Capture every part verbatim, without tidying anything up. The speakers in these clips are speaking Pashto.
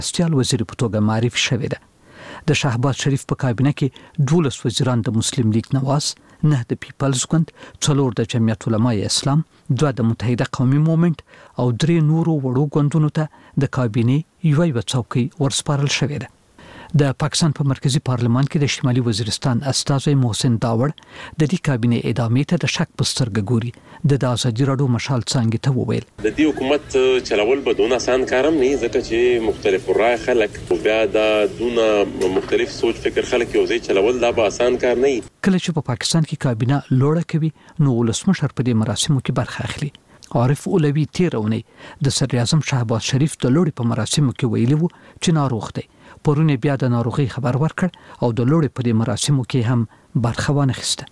مرستیال وزیر په توګه معرفي شوې ده. د شهباز شریف په کابینه کې دولس وزیران د مسلم لیگ نواز، نه د پیپلز ګوند، څلور د جمعیت علماء اسلام، دوه د متحده قومي موومنټ او درې نورو وړو ګوندونو ته د کابینې یوه یوه څوکۍ ورسپارل شوې ده. د پاکستان په مرکزی پارلمان کې د شمالي وزیرستان استازی محسن داوړ د دې کابینې ادامې ته د شک په سترګه ګوري. د ازادي راډیو مشال څنګه ته وویل د دې حکومت چلول به دونه آسان کارم نه ځکه چې مختلف رائے خلک بیا د دونه مختلف سوچ فکر خلک یو ځای چلول دا به آسان کار نه وي. کله چې په پاکستان کې کابینه لوړه کوي نو ولسمشر په دې مراسمو کې برخه اخلي. عارف اولوی تیرونی د صدر اعظم شهباز شریف د لوړې په مراسمو کې ویلي وو چې ناروغ دی. پرونه بیا د ناروغي خبر ورکړ او د لوړې په مراسمو کې هم برخه وانخیسته.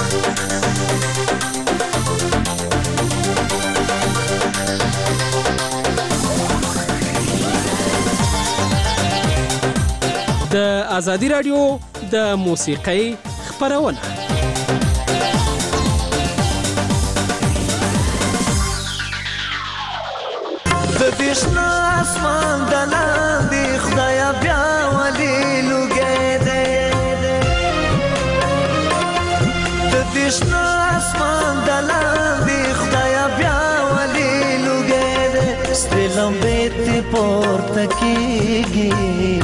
د ازادي راډیو د موسیقۍ خبرونه د دشنا اسمان دلاندې خدایا بیا ولي لګې دې د دشنا اسمان دلاندې خدایا بیا ولي لګې دې ستلم بیت پورته کیږي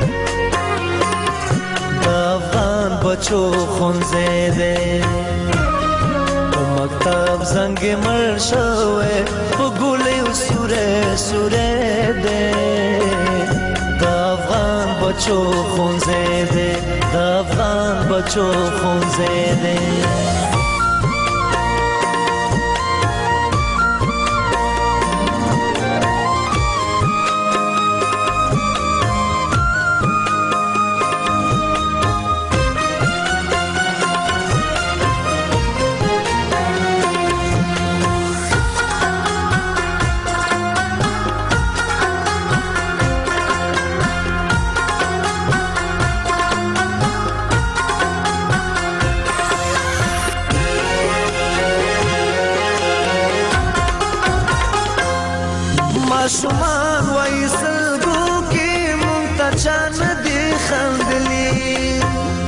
د افغان بچو خونځې دې مکتب زنگ مر شوه په ګولې سوره سوره دې د افغان بچو خونځې دې د افغان بچو خونځې دې شومان وایسل گو کی منتچان دی خندلی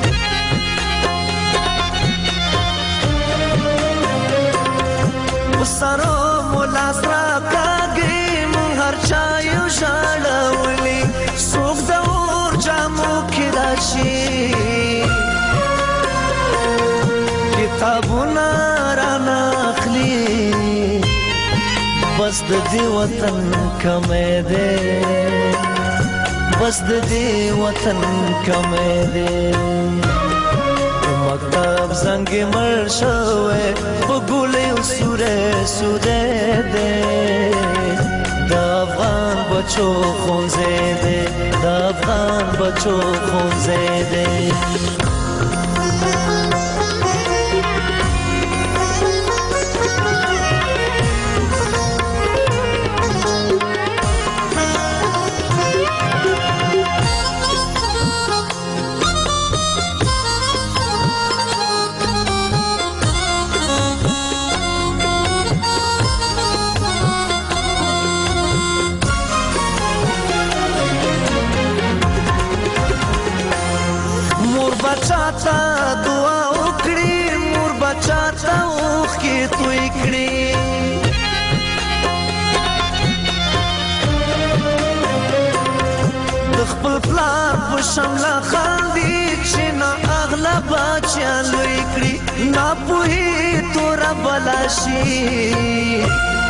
وسارو مولاس را کاگی من هر چایو شاڑولی سوک دور جامو کی راشی کتابونا را ناخلی بس د دې وطن کمې ده بس د دې وطن کمې ده مکتب زنګ مر شوه په ګولې سوره سوره ده د افغان بچو خونځې ده د افغان بچو خونځې ده بچاتا دعا وکړي مور بچاتا اوخ کې توي کړي د خپل پلار په شمله خاندي چې نه اغلا بچا لوي کړي نه پوهي تور بلاشي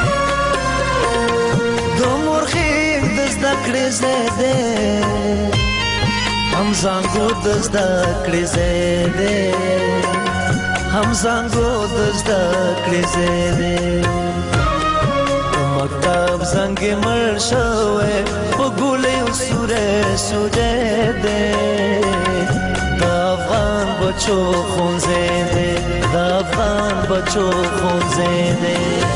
د مورخي د زده کړې زده هم زنګو د زده کړې زده هم زنګو د زده کړې زده مکتب زنګ مر شوه په ګولې سوره سوره ده د افغان بچو خونځې ده د افغان بچو خونځې ده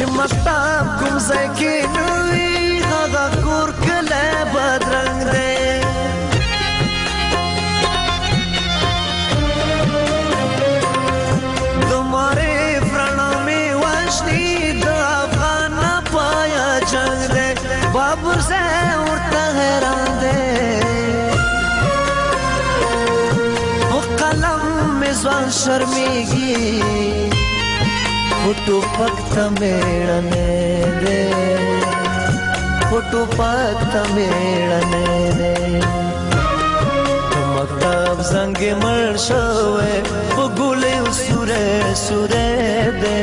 چې مکتب کوم ځای کې نوي هغه کور کلی بدرنګ دی د معرف رڼا مې وژني د افغان نه پایا جنګ دی بابر ځای ورته حیران دی په قلم مې ځوان شرمېږي फोटो पक्त मेड़ने दे फोटो पक्त मेड़ने दे मकतब संगे मर शवे बगुले सुरे सुरे दे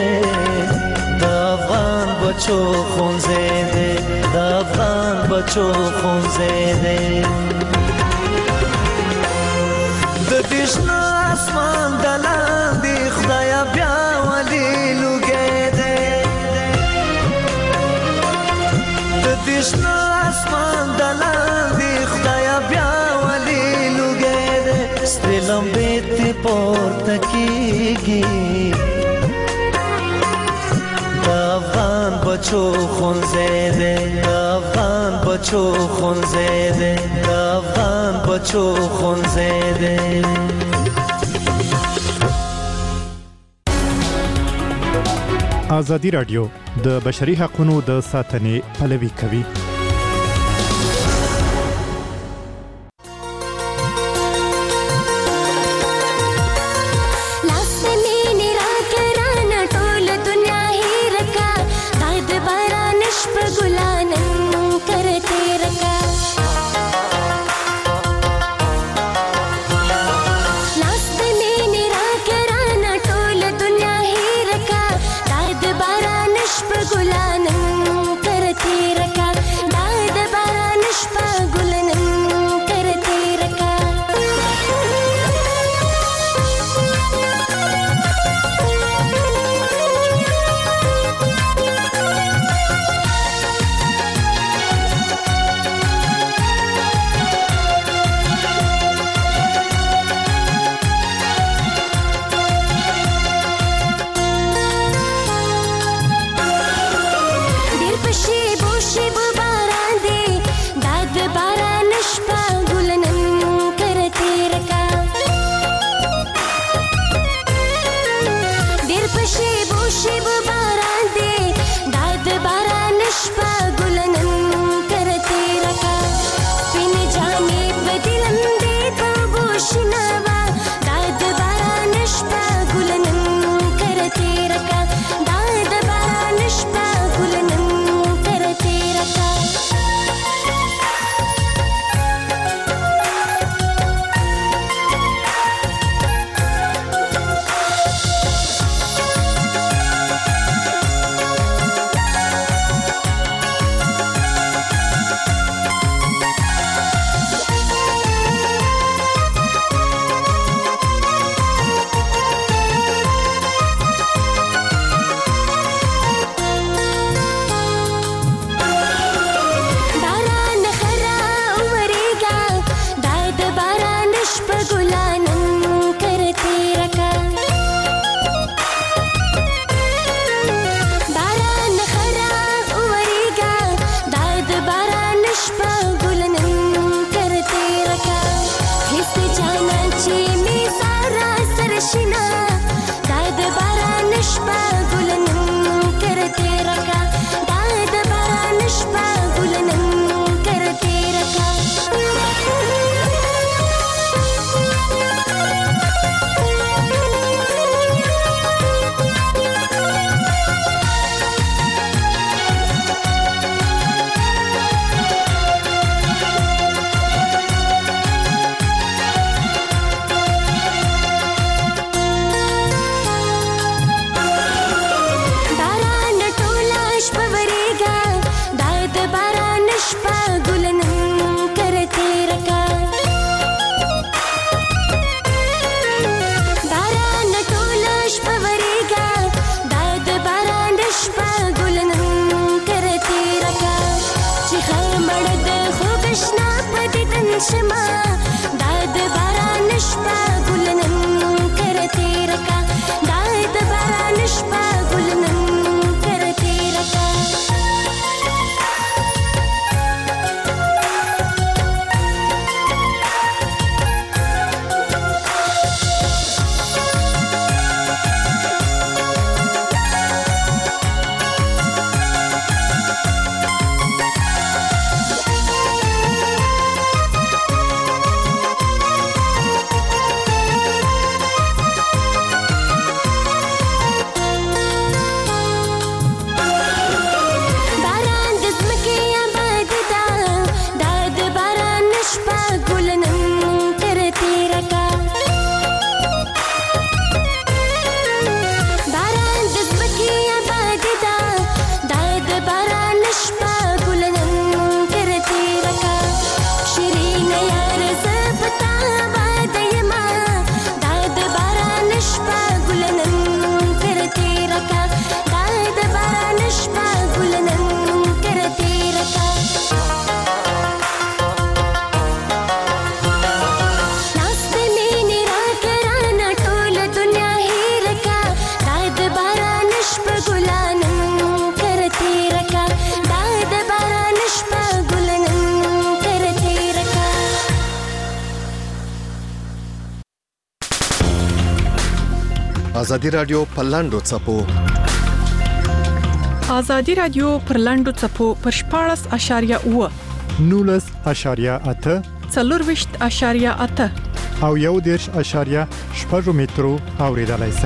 दाफान बचो खौंजे दे दाफान बचो खौंजे दे ददिशना आसमान दलान दी खुदाया ब्या دشنا اسمان دلان دی خدایا بیا ولی لوگه ده ستلم بیتی پورتا کیگی دا افغان بچو خونزه ده دا افغان بچو خونزه ده دا افغان بچو خونزه ده ازادي رادیو د بشري حقوقو د ساتنې پلوي کوي. ازادي رادیو په لاندو چپو ازادي رادیو پر لاندو چپو پر شپاړس اشاریه اوه نولس اشاریه اته څلورویشت اشاریه اته او یو دیرش اشاریه شپږ مترو اوریدلای شئ.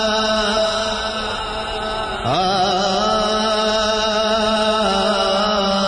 ah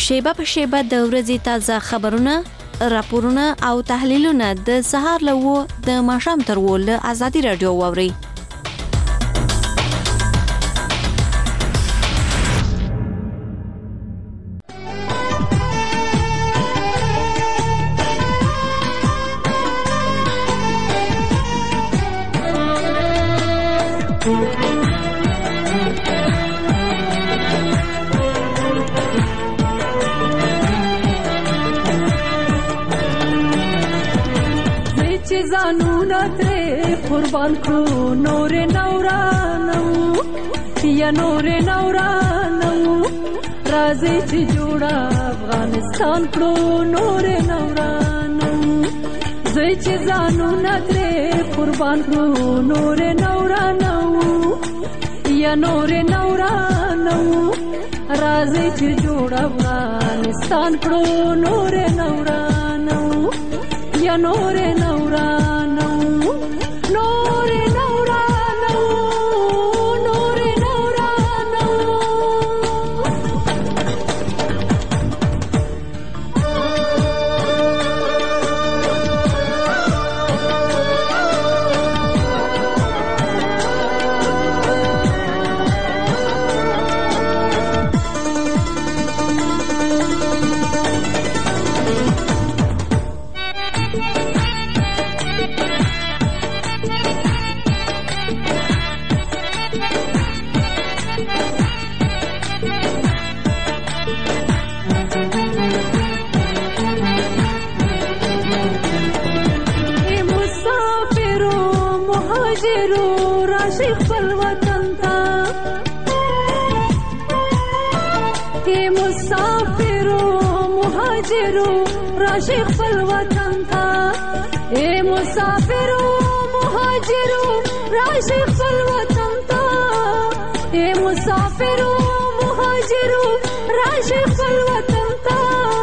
شیبه په شیبه د ورځې تازه خبرونه، راپورونه او تحلیلونه د سهار له و د ماښام تر و له ازادي رادیو واوري. زانونه ترې قربان کړو نور نورانو یا نور نورانو راځي چې جوړه افغانستان کړو نور نورانو زه چې زانونه ترې قربان کړو نور نورانو یا نور نورانو راځي چې جوړه افغانستان کړو نور نورانو یا نور نورانو نور نورانو نور نورانو راشي خپل وطن ته اے مسافرو مهاجرو راشي خپل وطن ته اے مسافرو مهاجرو راشي خپل وطن ته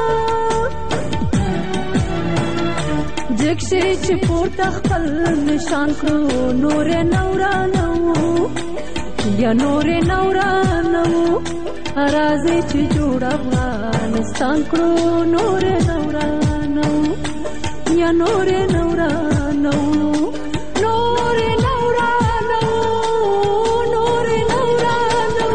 جکشي چې پورته خپل نشان کړو نور نورانو یا نور نورانو راځي چې جوړ افغانستان کړو نور نورانو یا نور نورانو نور نورانو نور نورانو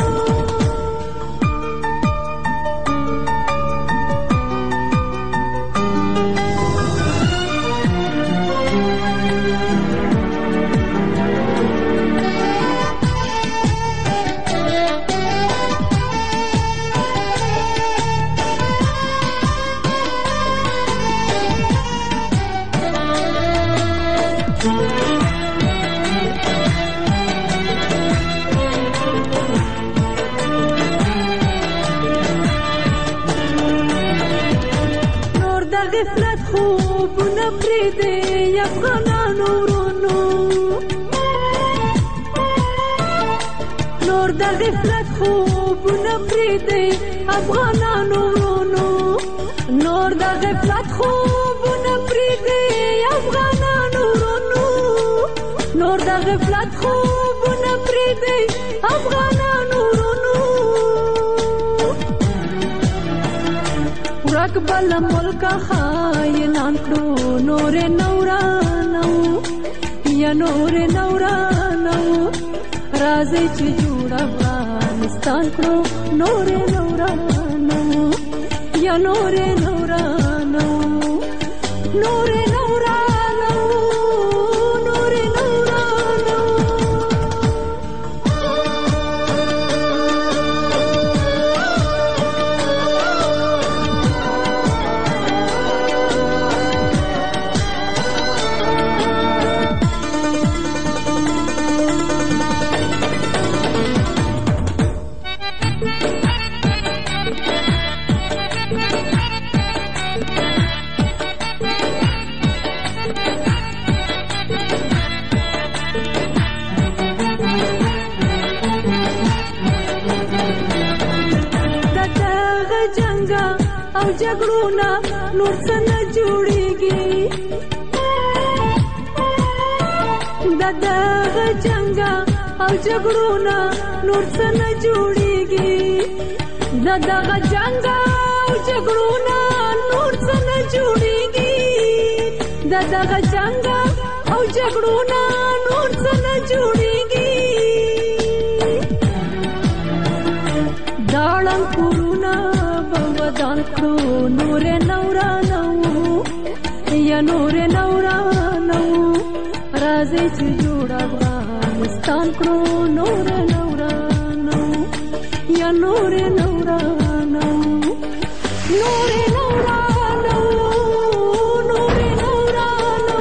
غفلت خوبونه پرېږدي افغانانو ورونو نور د غفلت خوبونه پرېږدي افغانانو ورونو نور د غفلت خوبونه پرېږدي افغانانو ورونو نور د غفلت خوبونه پرېږدي افغانانو ورونو ورک بل ملک خاینان کړو نور نورانو یا نور نورانو راځي چې جوړ افغانستان کړو نور نورانو یا نور نورانو نور نورانو نور نورانو او جګړونه نور څه نه جوړېږي د دغه جنګ او جګړونه نور څه نه جوړېږي د دغه جنگ او جګړونه نور څه نه جوړیږي د دغه جنگ او جګړونه نور څه نه جوړیږي داړم کورونه به ودان کړو نور نورانو یا نور نورانو راځي چې جوړ افغانستان کړو نور نورانو یا نور نورانو نور نورانو نور نورانو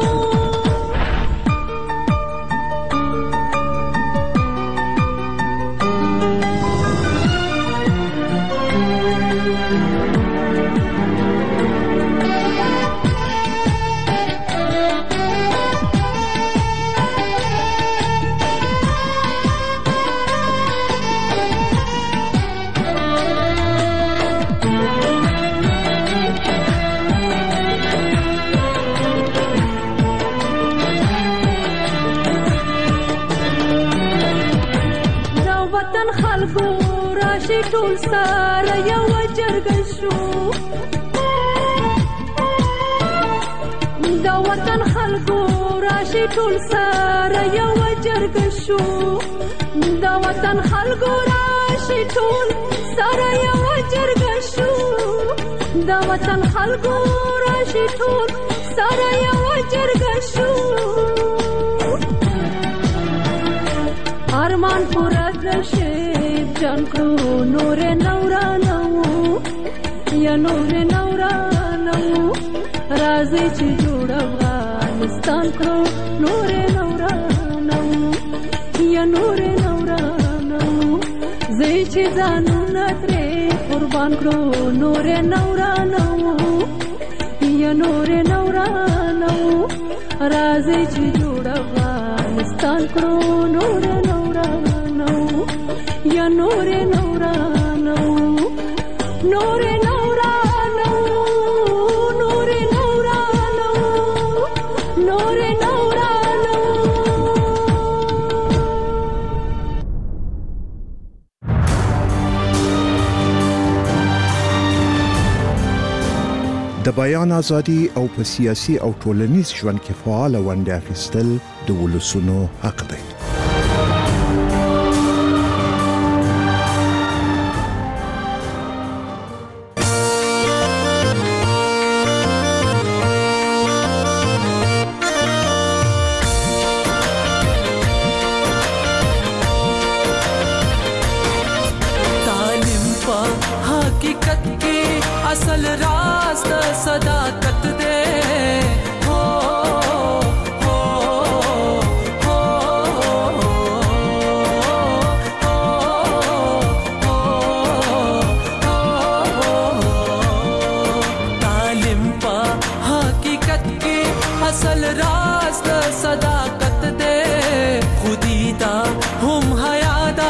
ټول سره یو جرګه شو د وطن خلکو راشي ټول سره یو جرګه شو د وطن خلکو راشي ټول سره یو جرګه شو د وطن خلکو راشي ټول سره یو جرګه شو ارمان پورا کړه جان کړو نور نورانو یا نور نورانو راځي چې جوړ افغانستان کړو نور نورانو یا نور نورانو زه چې ځانونه ترې قربان کړو نور نورانو یا نور نورانو راځي چې جوړ افغانستان کړو نور نورانو یا نور نورانو نور نورانو نور نورانو نور نورانو د بیان ازادي او په سیاسي او ټولنیز ژوند کې فعال ونډه اخیستل د ولسونو حق دی.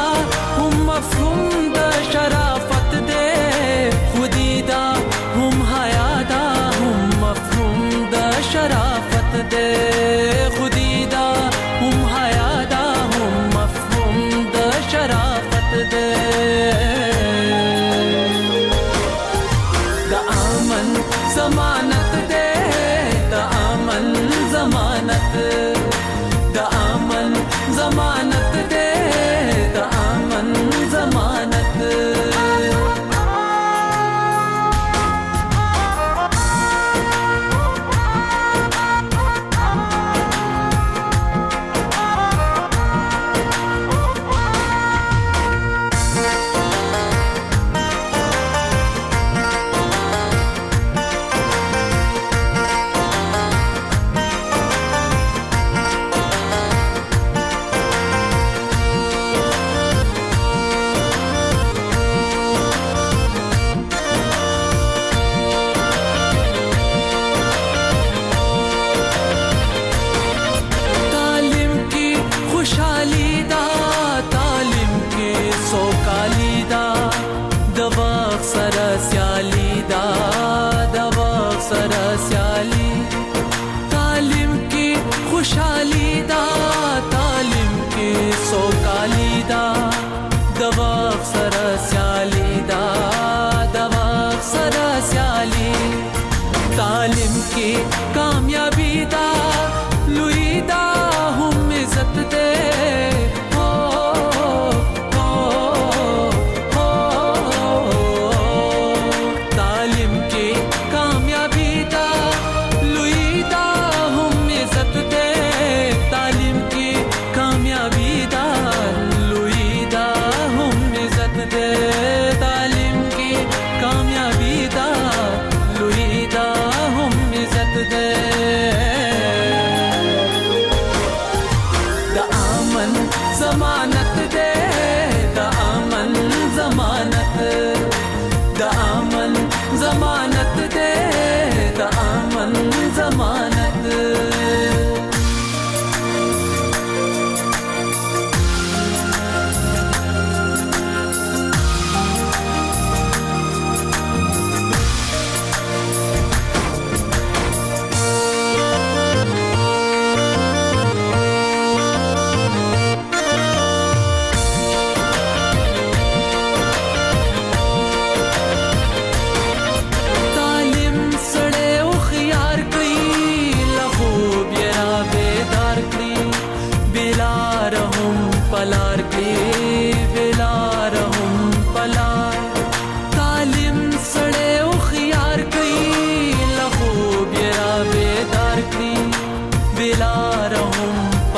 हम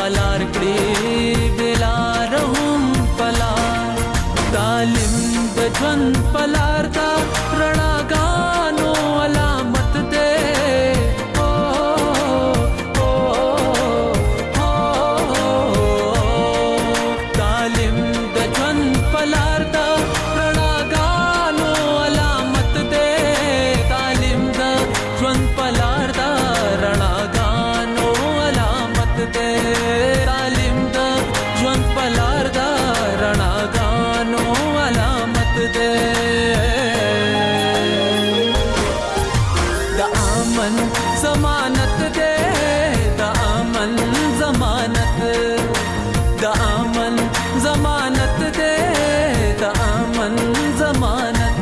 پلار کړي بلار هم پلار تعلیم د ژوند پلار دا رڼاګانو علامت ده تعلیم د ژوند پلار دا رڼاګانو علامت ده تعلیم د ژوند پلار دا رڼاګانو علامت ده تعلیم د ژوند پلار دا رڼاګانو علامت ده د امن ضمانت ده د امن ضمانت د امن ضمانت ده د امن ضمانت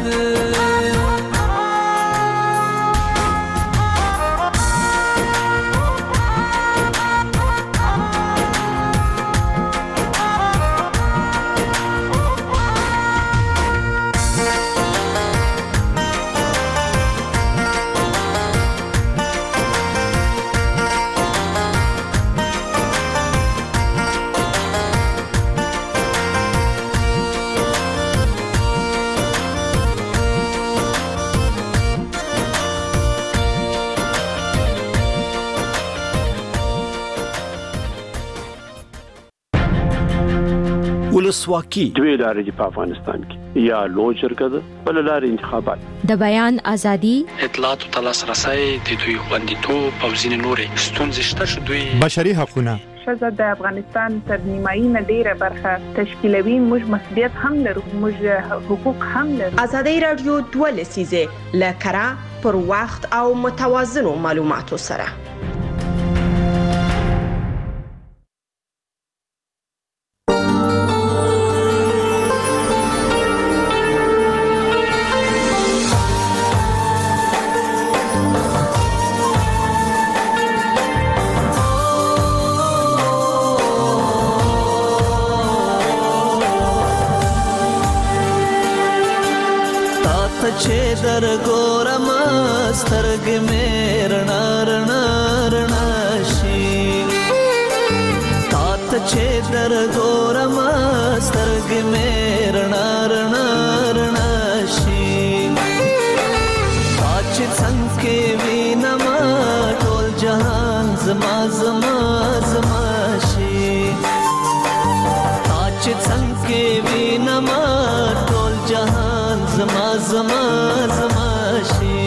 ولسواکي دوی لارې په افغانستان کې یا لوی جرګه ده بل لارې انتخابات د بیان ازادي اطلاعات او لاسرسي د دوی خوندیتوب او ځینې نورې ستونزې شته چې دوی بشري حقوقونه ښځه د افغانستان تر نیمایي نه ډیره برخه تشکیلوي موږ مسؤلیت هم لرو موږ حقوق هم لرو ازادي رادیو دوه لسیزه لکره پر وخت او متوازنو معلوماتو سره چې در ګورم سترګې مې رڼا رڼا رڼا شي تا ته چې در ګورم سترګې مې رڼا رڼا رڼا شي تا چې څنګه وینم ټول جهان زما زما زما شي تا چې څنګه وینم ټول جهان زما زما زما شي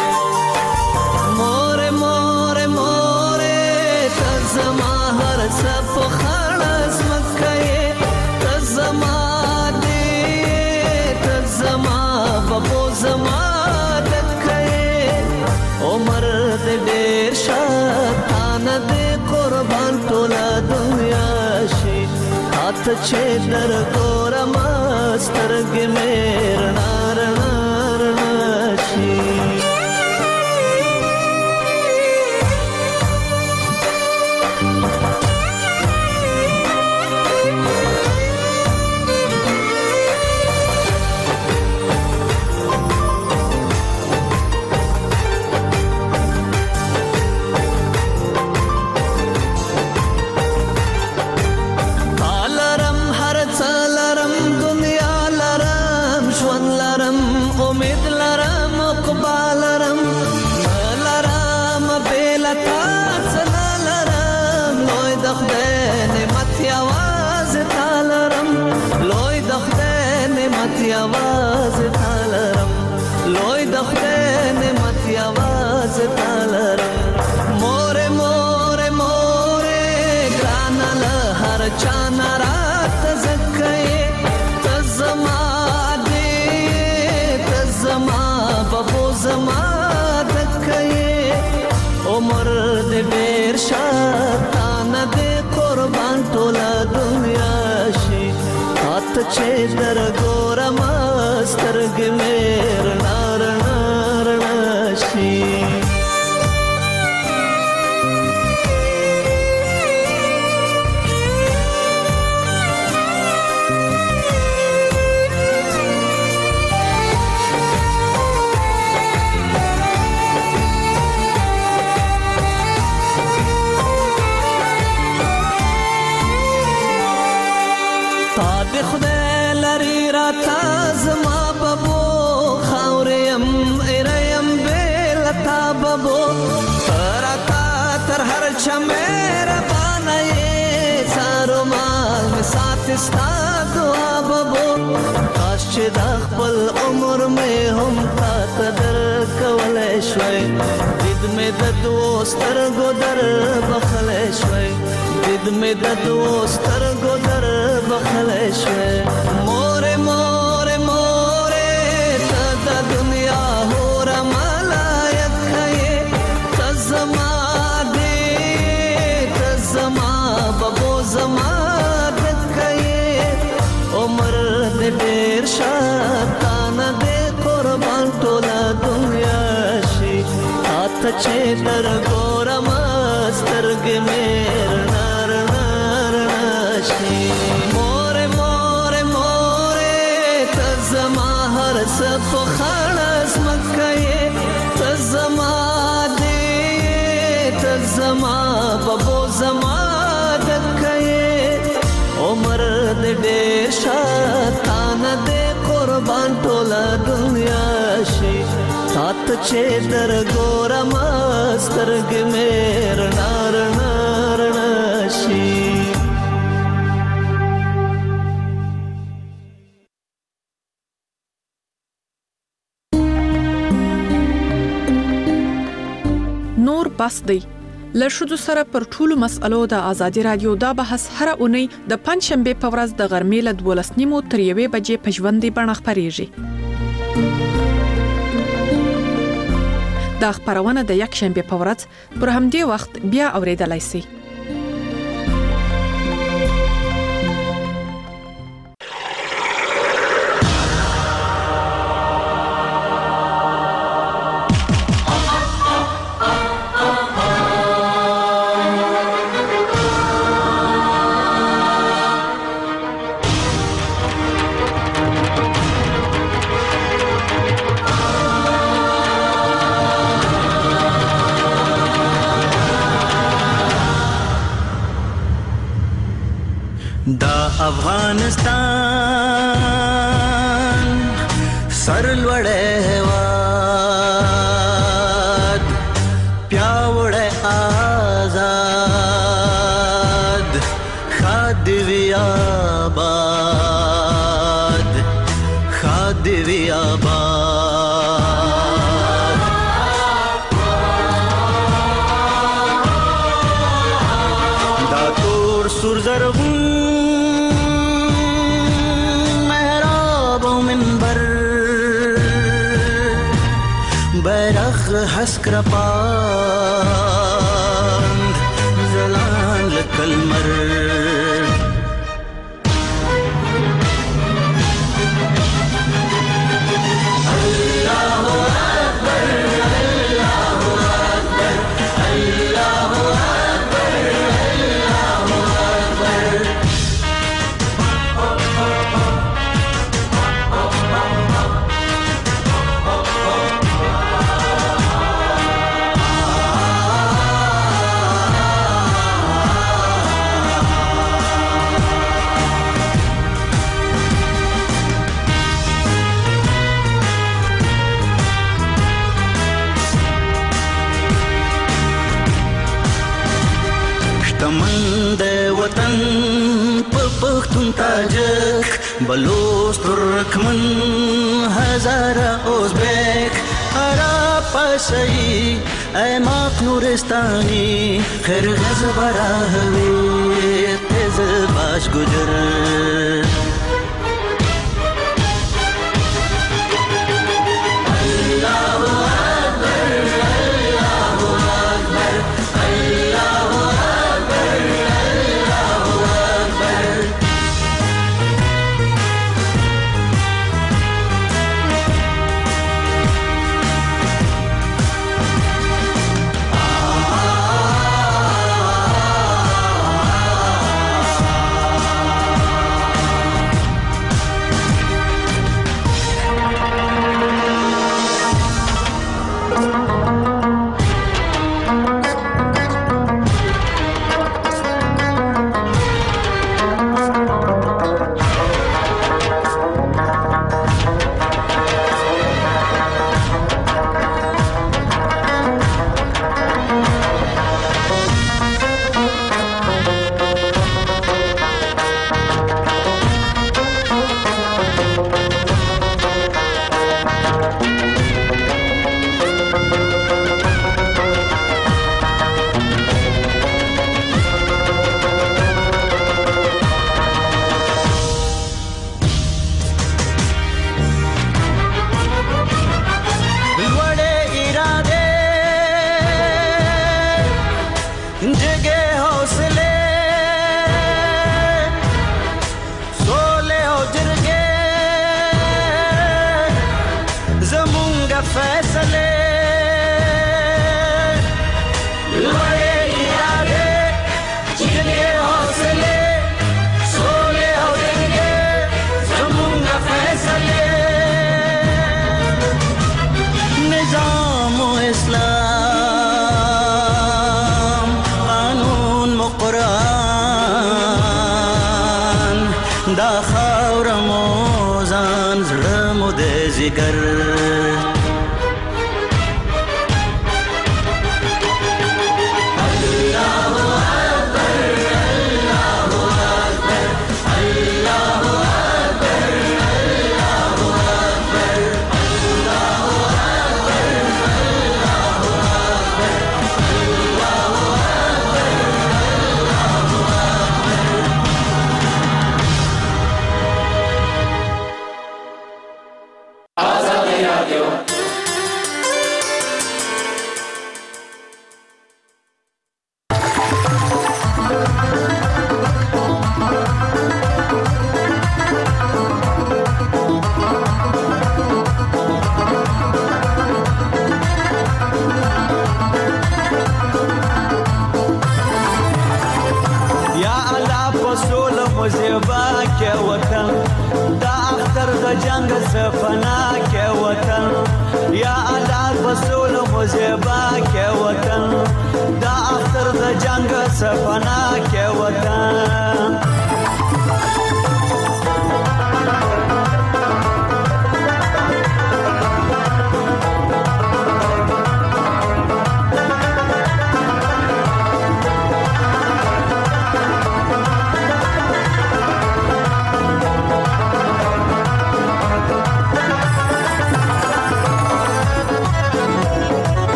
مور مور مور ته زما هر څه په خړس مکه ته زما دې ته زما بابو زما دکه عمر دې ډېر شاتان دې قربان ټول دنیا شي ته چې در ګورم سترګې مې رڼا رڼا رڼا شي आवाज तालरम लोय दखते ने मत आवाज तालरम मोरे मोरे मोरे ग्रानल हर चाना रात जक्के तजमा दे तजमा बबो जमा दक्के उमर दे बेर शातान दे कुर्बान टोला दुनिया शी हाथ छे दर गोरम سترګ مې رڼا رڼا رڼا شي تا د خدای لري راته زما ببو خاوریم ایریم بیل تا ببو راته تر هر چا مهربانه یې سارو مال مې ساتي ستا دعا ببو کاش چې دا خپل عمر مې هم تا ته درکولی شوی دید مې د دوو سترګو در بخلی شوی دید مې د دوو سترګو در بخلی شوی مورې مورې مورې ته د دنیا هوره ملایکه یې ته زما دې ته زما ببو زما دکه یې عمر دې ډېر شاتانه دې قربان ټوله دنیا شي تا چې در ګورم سترګې مې رڼا رڼا رڼا شي مورې مورې مورې ته زما هر څه په خړه ځمکه یې ته زما دې ته زما ببو زما دکه یې عمر دې ډېر شاتانه دې قربان ټوله دنیا شي سات چې در ګورم سترګې مې رڼا رڼا رڼا شي نور بس دی له ښځو سره پر ټولو مسألو د ازادي رادیو دا بحث هره اونۍ د پنځشنبې په ورځ د غرمې له دولس نیمو تر یوې بجې په ژوندۍ بڼه خپرېږي. دا خپرونه د یکشنبې په ورځ پر همدې وخت بیا اورېدلای شئ. افغانستان سرلوړی هېواد پیاوړی آزاد ښاد دې وي آباد ښاد دې وي آباد دا تور سور زرغون حسک رپاند زلان لکلمر اللہ اکبر اللہ اکبر اللہ اکبر اللہ اکبر پختون تاجک بلوچ ترکمن هزاره ازبک عرب پشایی ایماق نورستانی خرغز براهوی تز باش گجر دا خاور مو ځان زړه مو د ځیګر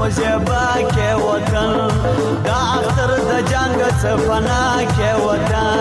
زیبا کې وطن دا اختر د جنگ څخه فنا کې وطن